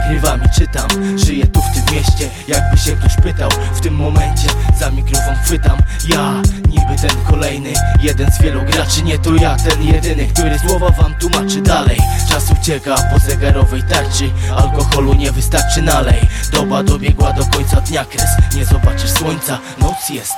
nagrywam i czytam. Żyję tu w tym mieście, jakby się ktoś pytał. W tym momencie za mikrofon chwytam ja, niby ten kolejny, jeden z wielu graczy. Nie to ja, ten jedyny, który słowa wam tłumaczy dalej. Czas ucieka po zegarowej tarczy, alkoholu nie wystarczy, nalej. Doba dobiegła do końca dnia, kres. Nie zobaczysz słońca, noc jest.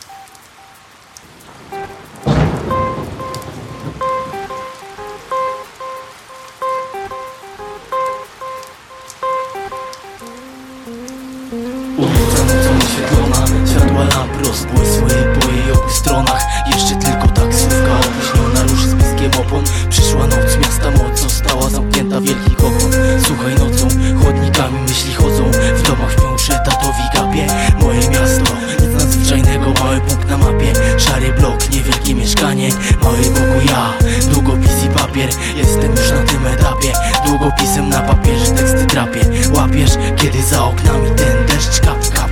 Ulica nocą oświetlona, światła lamp rozbłysły po jej obu stronach. Jeszcze tylko taksówka opóźniona ruszy z bliskiem opon. Przyszła noc, miasta moc została zamknięta, wielkich okon. Słuchaj nocą, chodnikami myśli chodzą. W domach śpią tatowi gapie. Moje miasto, nic nadzwyczajnego, mały punkt na mapie. Szary blok, niewielkie mieszkanie, mały pokój, ja, długopis i papier. Jestem już na tym etapie, długopisem na papierze teksty drapię. Łapiesz, kiedy za oknami ten deszcz kapie.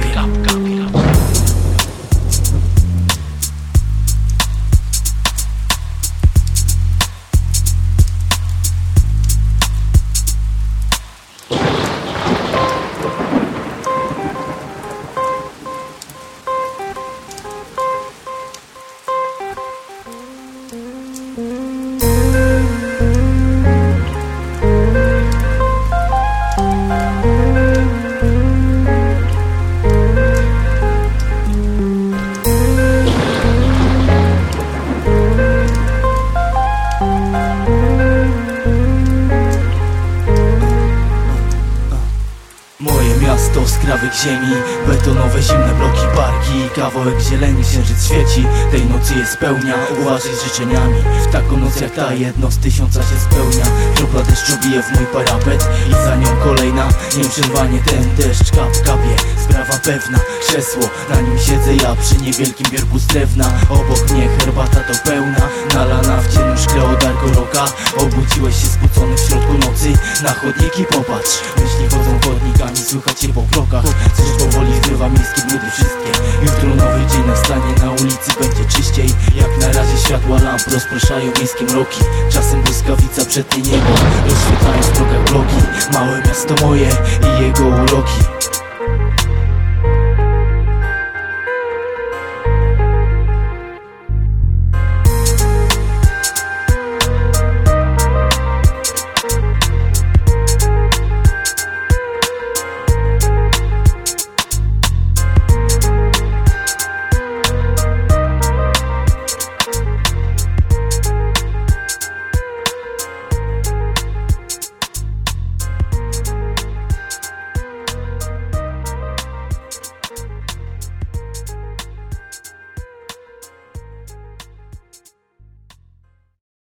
Moje miasto, skrawek ziemi, betonowe zimne bloki, parki, kawałek zieleni, księżyc świeci. Tej nocy je spełnia, uważaj z życzeniami. W taką noc jak ta jedno z 1000 się spełnia. Kropla deszczu bije w mój parapet i za nią kolejna. Nieprzerwanie ten deszcz kapie. Sprawa pewna, krzesło, na nim siedzę ja przy niewielkim biurku z drewna. Obok mnie herbata to pełna, nalana w ciemnym szkle od Argoroka. Obudziłeś się spocony w środku nocy, na chodniki popatrz. Myśli chodzą chodnikami, słychać je po krokach. Coś powoli zgrywa miejskie bludy wszystkie. Jutro nowy dzień nastanie, na ulicy będzie czyściej. Jak na razie światła lamp rozpraszają miejskie mroki. Czasem błyskawica przetnie niebo, rozświetlają w drogach bloki. Małe miasto moje i jego uroki.